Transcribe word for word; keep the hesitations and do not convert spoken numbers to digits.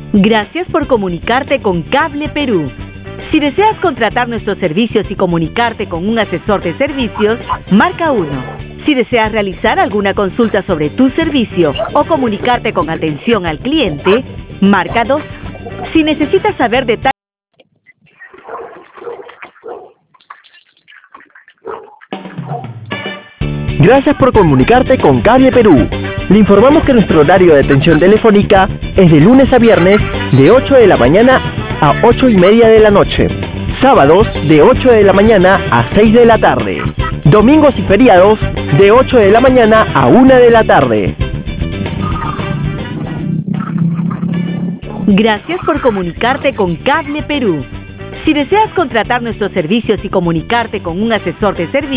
Gracias por comunicarte con Cable Perú. Si deseas contratar nuestros servicios y comunicarte con un asesor de servicios, marca uno. Si deseas realizar alguna consulta sobre tu servicio o comunicarte con atención al cliente, marca dos. Si necesitas saber detalles... Gracias por comunicarte con Cable Perú. Le informamos que nuestro horario de atención telefónica es de lunes a viernes de ocho de la mañana a ocho y media de la noche. Sábados de ocho de la mañana a seis de la tarde. Domingos y feriados de ocho de la mañana a una de la tarde. Gracias por comunicarte con Cable Perú. Si deseas contratar nuestros servicios y comunicarte con un asesor de servicios,